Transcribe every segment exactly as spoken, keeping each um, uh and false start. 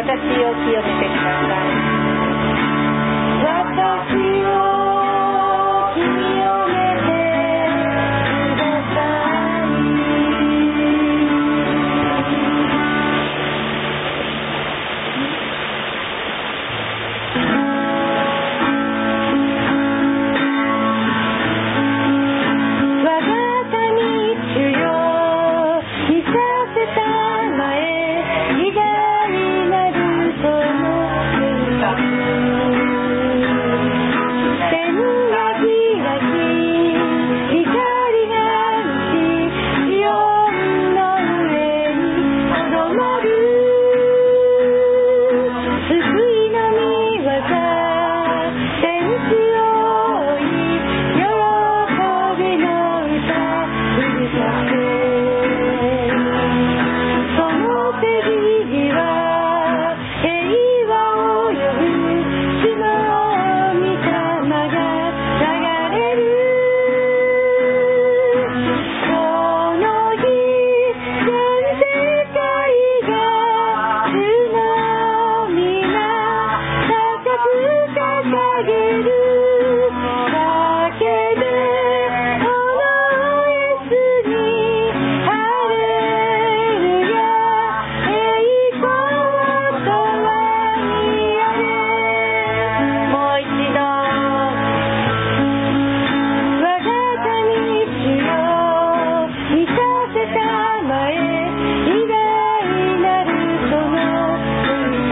清めてください。私を清めてください。我が神主よ、見させたまえ、偉大なるその天国。天が開き、光が満ち、シオンの上にとどまる。救いの御業、天地を覆い、喜びの歌うるさせ。その手肘は平和を呼ぶ、主の御霊が流れる。その日、全世界が主の皆高く掲げる。叫べ、このイエスにハレルヤ、栄光とはにあれ。もう一度、我が神主よ、見させたまえ、偉大なるその天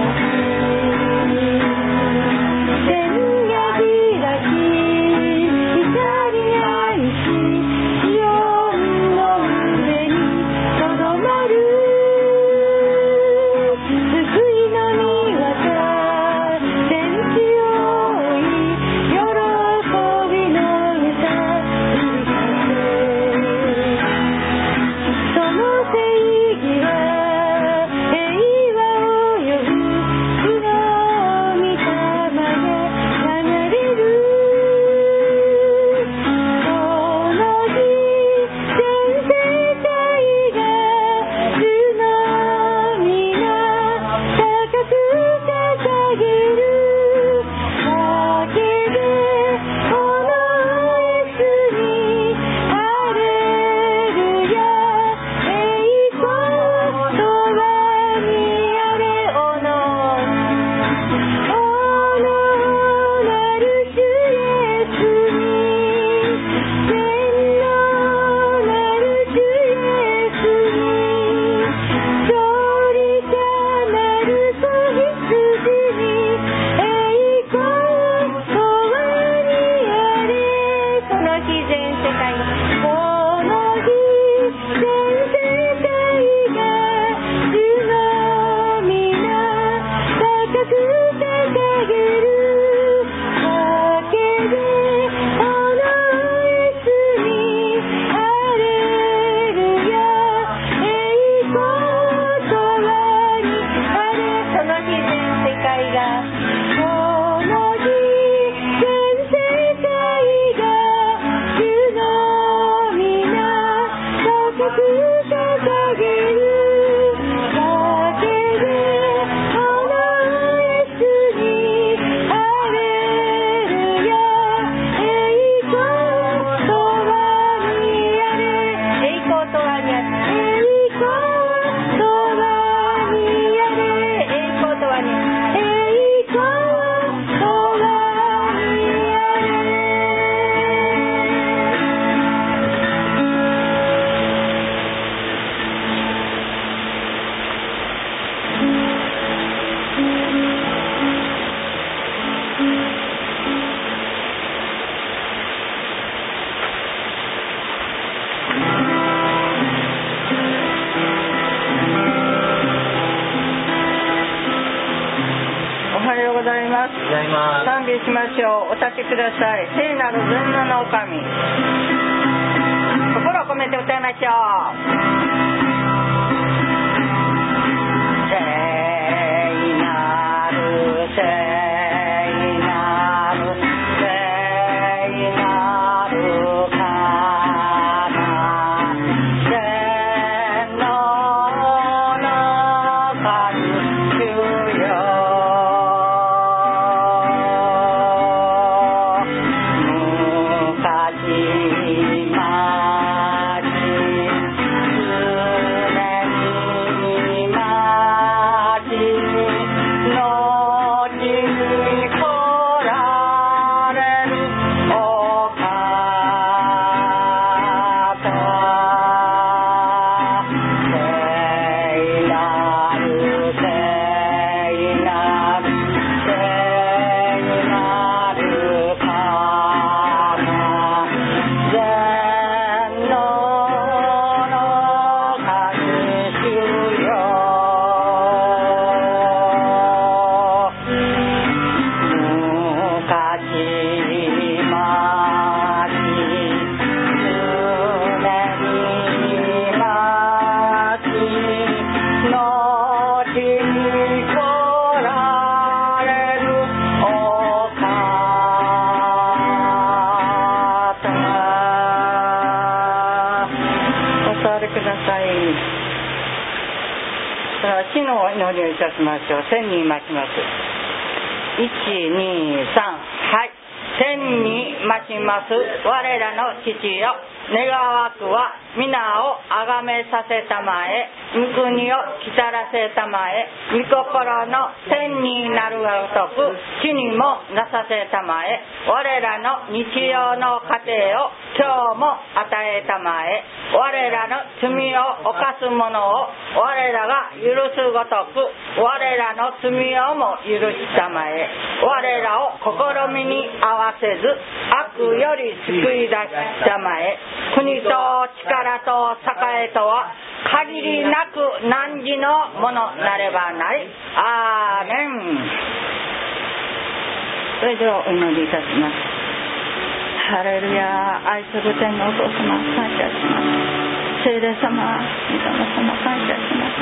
が開き、光が満ち、シオンの上にとどまる。救いの御業、天地を覆い、喜びの歌うるさせ。その正義は平和を呼ぶ、主の御霊が流れる。その日、全世界が主の皆高く掲げる。叫べ、このイエスにハレルヤ、栄光とはにあれ。おのおのなる主イエスに、天のなる主イエスに、勝利者なる子羊に、栄光とはにあれ。その日、全世界、この日、全世界が主の皆高く掲げる。叫べ、このイエスにハレルヤ、栄光とはにあれ。その日、全世界が、この日、全世界が主の皆高く掲げる。叫べ、このイエスにハレルヤ、栄光とはにあれ。栄光とはにあれ。栄光とはにあれ。栄光とはにあれ。栄光とはにあれ。おはようございます。 ございます。 賛美しましょう。お立ちください。聖なる全能のお神、心を込めて歌いましょう。聖なる聖なる聖なる神、天の中に主よりください。では死の祈りをいたしましょう。天に待ちます。いち、に、さん、はい。天に待ちます我らの父よ、願わくは皆をあがめさせたまえ、御国を来たらせたまえ、御心の天になるがごとく地にもなさせたまえ。我らの日曜の糧を今日も与えたまえ。我らの罪を犯す者を我らが許すごとく我らの罪をも許したまえ。我らを試みに合わせず悪より救い出したまえ。国と力と栄とは限りなく汝のものなればない。アーメン。それではお祈りいたします。ハレルヤ。愛する天のお父様、感謝します。聖霊様、御霊様、感謝します。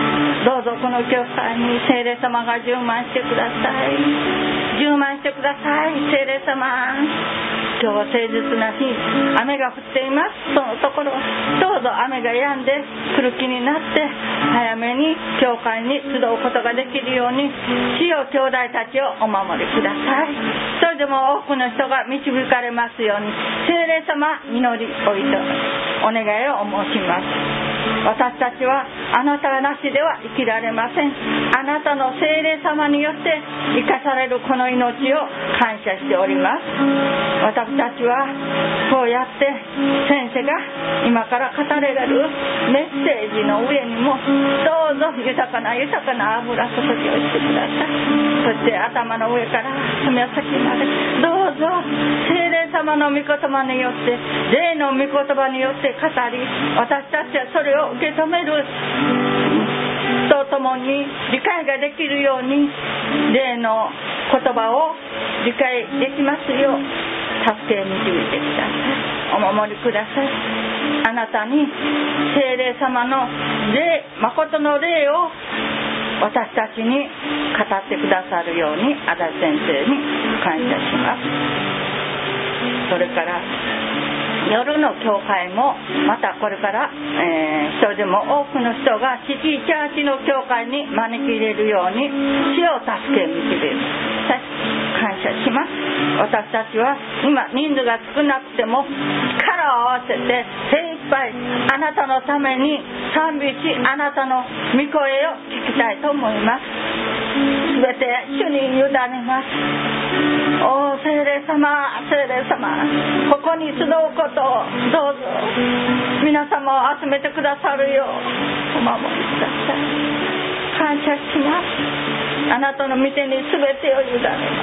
どうぞこの教会に聖霊様が充満してください。充満してください。聖霊様、今日は誠実な日、雨が降っています。そのところどうぞ雨が止んで来る気になって早めに教会に集うことができるように、主よ兄弟たちをお守りください。それでも多くの人が導かれますように聖霊様、祈りおいてお願いを申します。私たちはあなたがなしでは生きられません。あなたの聖霊様によって生かされるこの命を感謝しております。私たちはこうやって先生が今から語られるメッセージの上にもどうぞ豊かな豊かな油注ぎをしてください。そして頭の上から爪先までどうぞ聖霊様の御言葉によって霊の御言葉によって語り、私たちはそれを受け止めるとともに理解ができるように霊の言葉を理解できますよう助け導いてください。お守りください。あなたに聖霊様の霊、誠の霊を私たちに語ってくださるように足立先生に感謝します。それから夜の教会もまたこれから、えー、一人でも多くの人がシティチャーチの教会に招き入れるように主を助け導いて感謝します。私たちは今人数が少なくても力を合わせて精一杯あなたのために賛美し、あなたの御声を聞きたいと思います。すべて主に委ねます。お聖霊様、聖霊様、ここに集うことをどうぞ皆様を集めてくださるようお守りください。感謝します。あなたの御手にすべてを委ねます。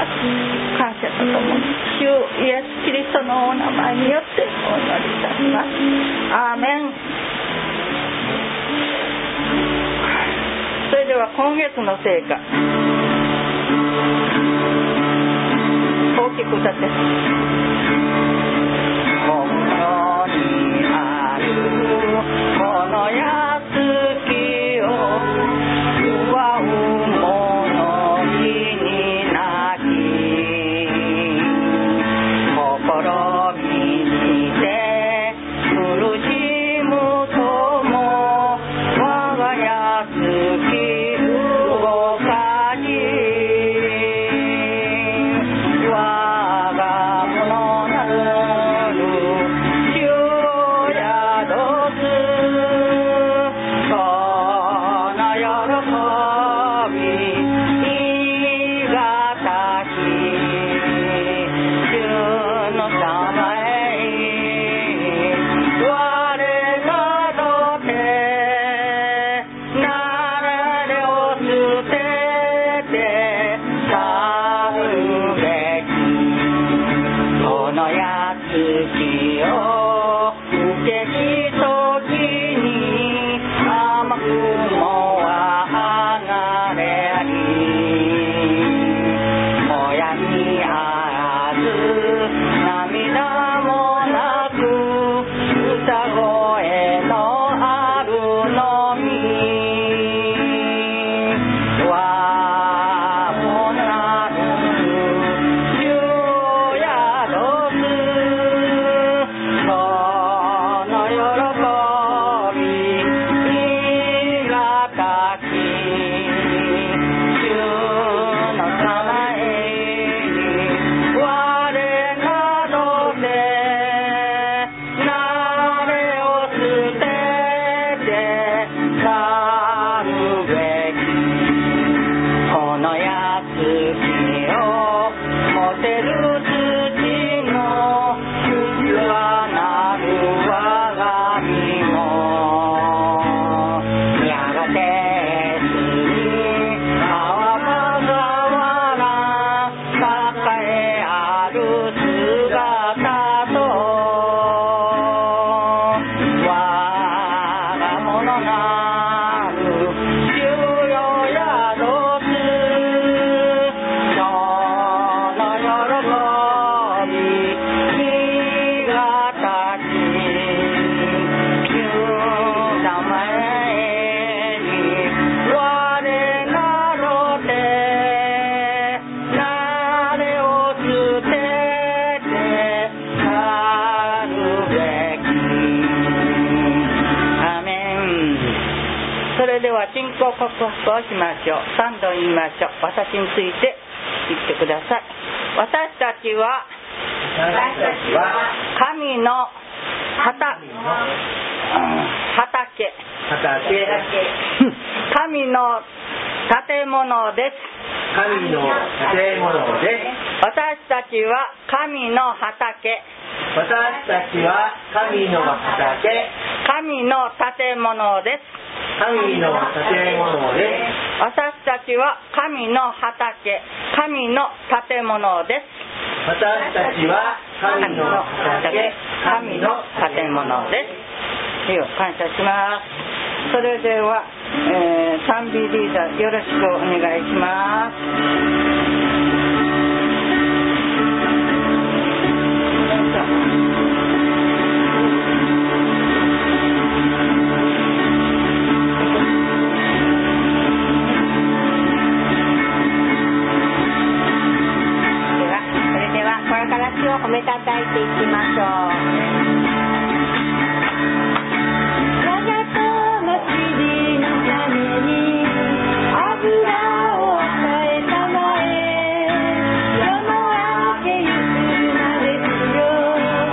感謝とともに主イエスキリストのお名前によってお祈りいたします。アーメン。それでは今月の聖歌、大きく歌って。ここにあるこの安きを奪う者になき試みにて苦しむとも我が安き動かじ我が物なる主を宿すこの喜びいがたき主のたまえ我がとてなられを捨てて去るべきこのやつきを受けしときに甘くもは離れりもやにあらず涙もなく歌声のあるのみわもなる主を宿すこの喜は信仰告白をしましょう。さんど言いましょう。私について言ってください。私たちは私たちは神の畑畑畑神の建物です。 神の建物です。 私たちは神の畑私たちは神の畑神の建物です。 神の建物です。 私たちは神の畑神の建物です。 私たちは神の畑神の建物です。主を感謝します。それでは、えー、賛美リーダーよろしくお願いします。 主を褒めたたいていきましょう。我が魂のために油を与えたまえ、世の明けゆくまでよ。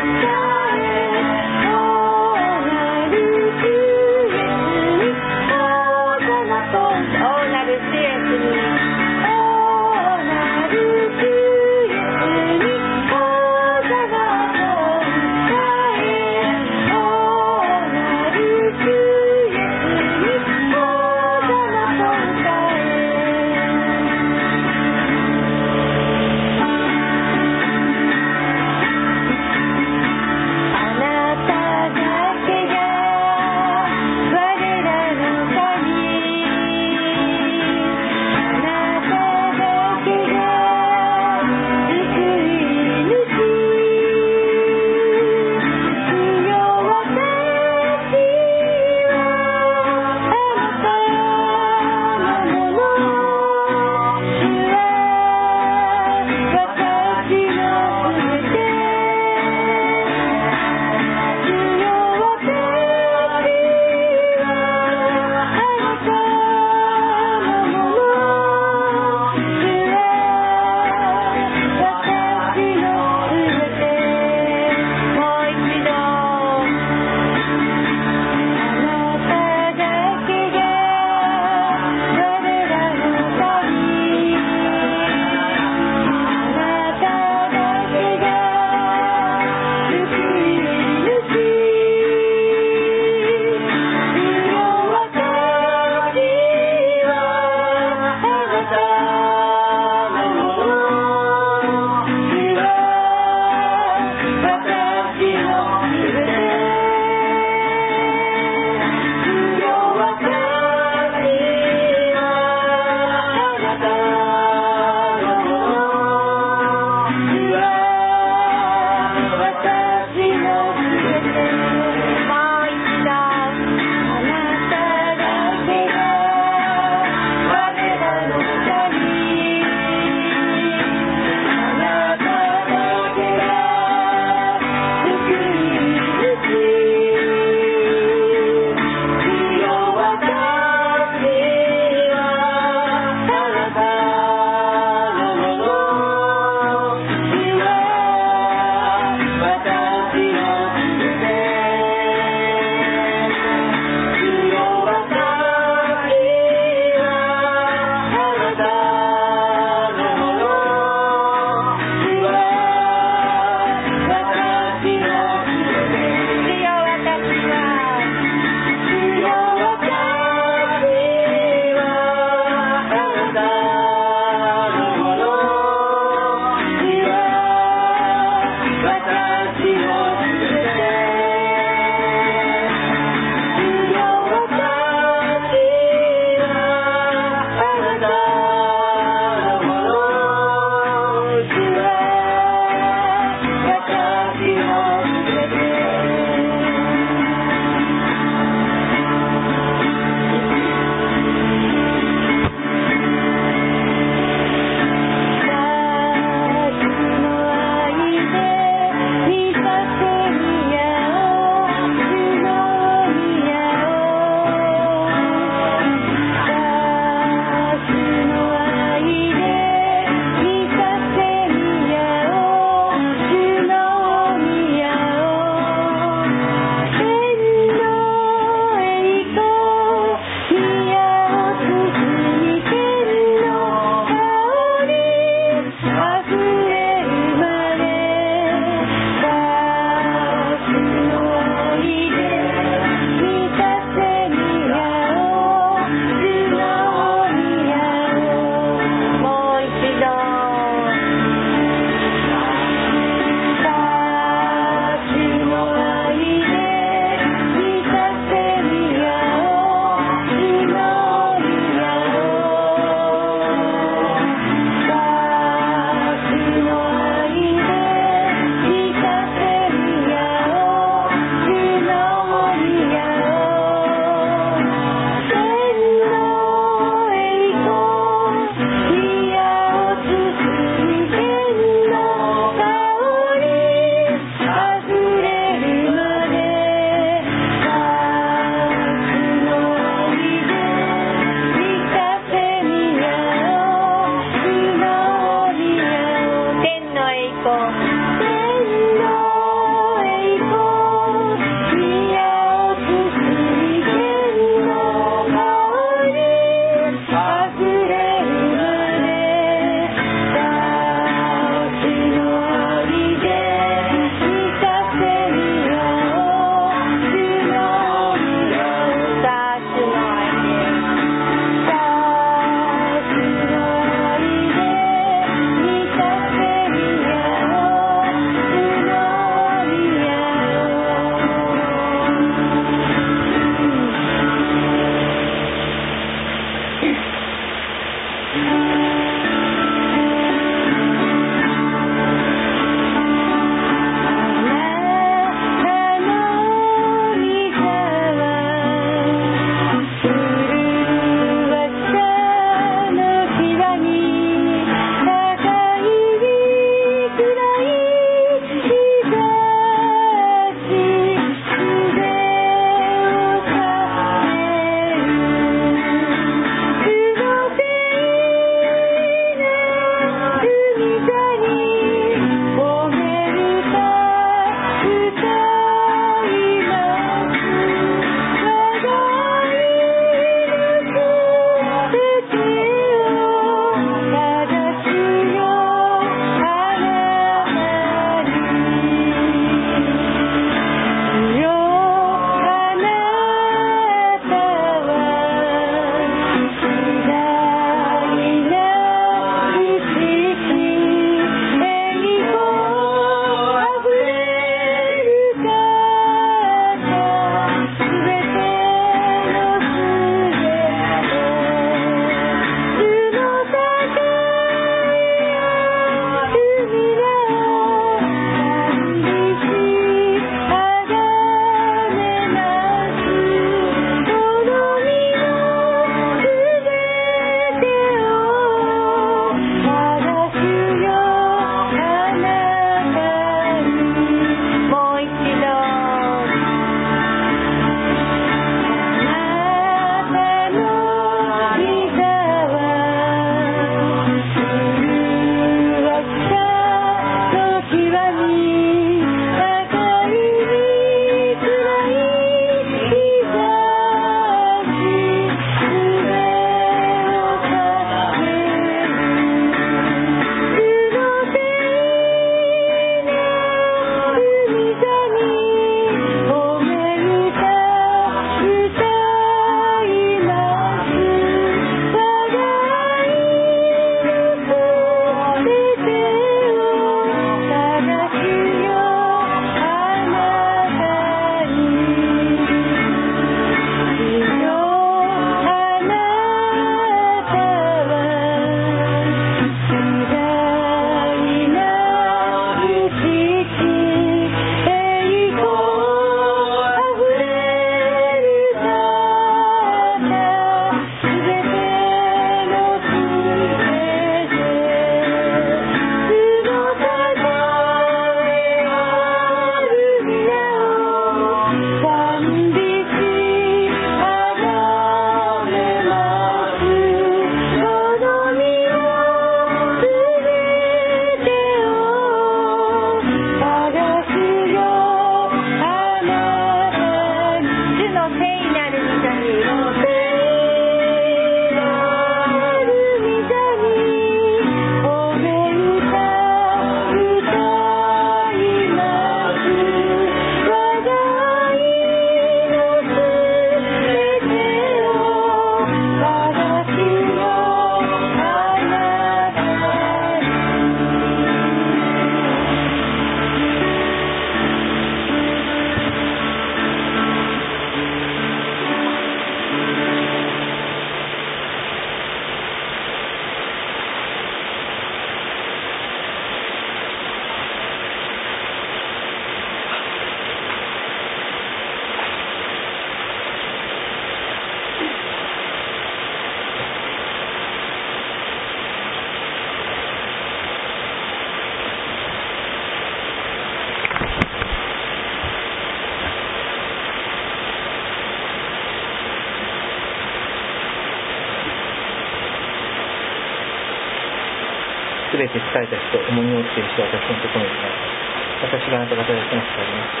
すべて疲れた人、重荷を負っている人は私のところに来ない。私があなた方を休ませてあげます。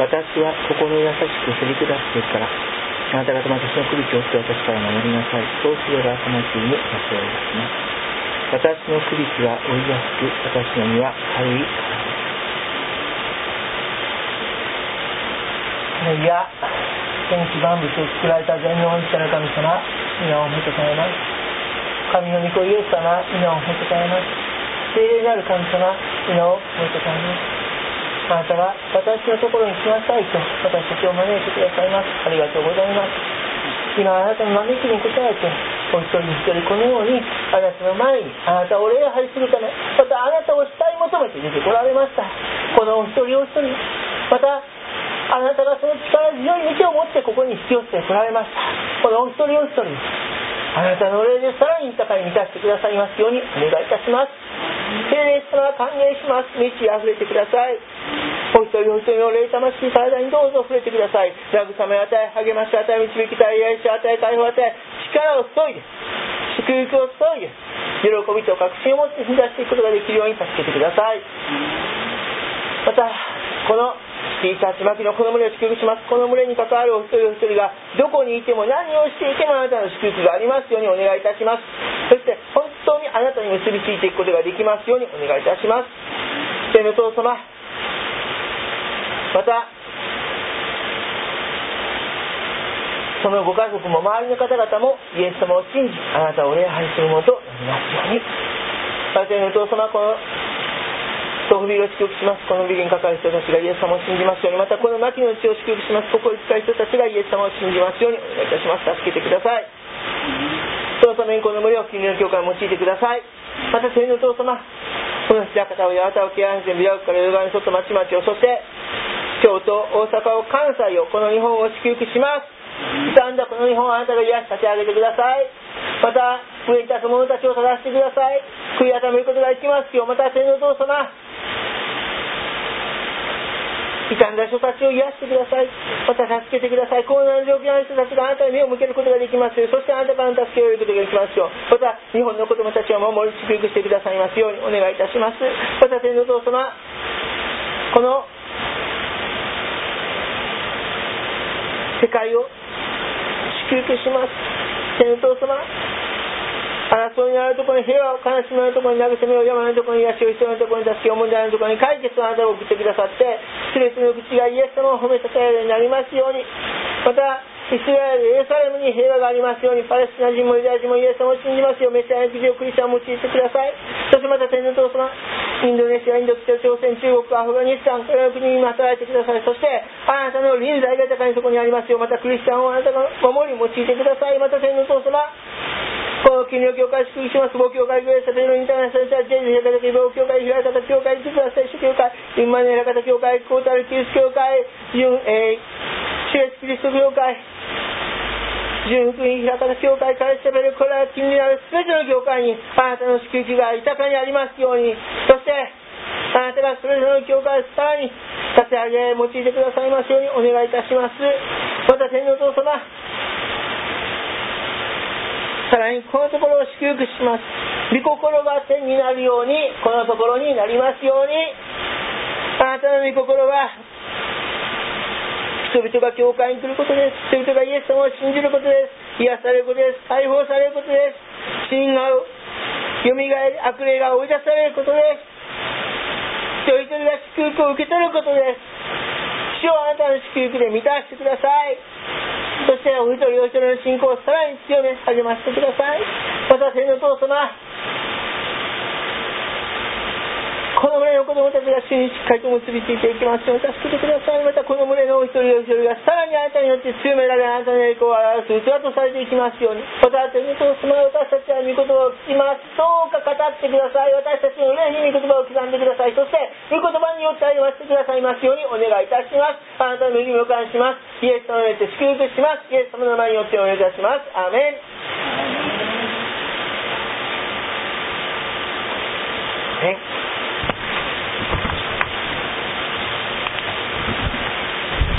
私は心を優しくへり下っているから、あなた方も私の首を折って私から守りなさい。そうすれば魂に助けを出します。私の首は追いやすく、私の身は軽いからです。いや、天地万物を作られた全能にした神様、皆を褒めたたえます。神の御子イエス様、皆を褒めたたえます。聖霊なる神様、皆を褒めたたえます。あなたは私のところに来なさいと私たちを招いてくださいます。ありがとうございます。今あなたの招きに応えてお一人一人このようにあなたの前にあなたを礼拝するため、またあなたを慕い求めて出てこられました。このお一人お一人、またあなたがその力強い道を持ってここに引き寄せてこられました。このお一人お一人、あなたの霊でさらに豊かに満たしてくださいますようにお願いいたします。聖霊様は歓迎します。満ち溢れてください。お一人お一人の霊魂体にどうぞ触れてください。慰め与え、励まし与え、導きたい、癒し与え、解放与え、力を注いで、祝福を注いで、喜びと確信を持って踏み出していくことができるように助けてください。またこのシティチャーチ牧のこの群れを祝福します。この群れに関わるお一人お一人がどこにいても何をしていてもあなたの祝福がありますようにお願いいたします。そして本当にあなたに結びついていくことができますようにお願いいたします。天の父様、またそのご家族も周りの方々もイエス様を信じあなたを礼拝するものとなりますように。また天の父様、この豆腐ビルを祝福します。このビルに関わる人たちがイエス様を信じますように、またこの牧の地を祝福します。ここに使う人たちがイエス様を信じますようにお願いいたします。助けてください。そのためにこの群れを国の教会を用いてください。また天の父様、この平方を八幡を京阪線美楽から江戸川に沿った町々を、そして京都、大阪を、関西を、この日本を祝福します。傷んだこの日本をあなたが癒し立て上げてください。また上に立つ者たちを正してください。悔い改めることができますよ。また天の父様、傷んだ人たちを癒してください。また助けてください。困難な状況の人たちがあなたに目を向けることができますよ。そしてあなたからの助けを得ることができますよ。また日本の子供たちを守り祝福してくださいますようにお願いいたします。また天の父様、この世界を祝福します。天の父様、争いのあるところに平和を、悲しみのあるところに慰めを、山のところに癒しを、人のところに助けを、問題のところに解決をあなたを送ってくださって、全ての口がイエス様を褒めたたえるようになりますように。またイスラエル、エルサレムに平和がありますように。パレスチナ人もユダヤ人もイエス様を信じますよう、メシアの国をクリスチャンを用いてください。そしてまた天の父様、インドネシア、インド、北朝鮮、中国、アフガニスタン、これらの国に働いてください。そしてあなたの臨在が豊かにそこにありますよう、またクリスチャンをあなたが守り用いてください。また天の父様、この国の教会を祝福します。母教会、グレース、ペルインターナショナルチャーチ、ジェイズ、平方教会、平方教会、実は聖書教会、インマネ平方教会、コータルキリスト教会、純、えー、シュエスキリスト教会、純福音平方教会、カレステベル、これら近隣にある全ての教会にあなたの祝福が豊かにありますように。そしてあなたがそれぞれの教会をさらに立て上げ用いてくださいますようにお願いいたします。また天の父様、さらにこのところを祝福します。御心が天になるようにこのところになりますように。あなたの御心は人々が教会に来ることです。人々がイエス様を信じることです。癒されることです。解放されることです。死人がよみがえり、悪霊が追い出されることです。一人一人が祝福を受け取ることです。主をあなたの祝福で満たしてください。そしてお一人お一人の信仰をさらに強め励ましてください。また天の父様、この群れの子供たちが主にしっかりと結びついていきますよう助けてください。またこの群れのお一人お一人がさらにあなたによって強められ、あなたの栄光を表す器とされていきますように。また天の父様、私たちは御言葉を聞きます。どうか語ってください。私たちの霊に御言葉を刻んでください。そして御言葉によって励ましてくださいますようにお願いいたします。あなたの恵みを感謝します。イエス様によって祝福します。イエス様の名前によってお願いいたします。アーメン。ね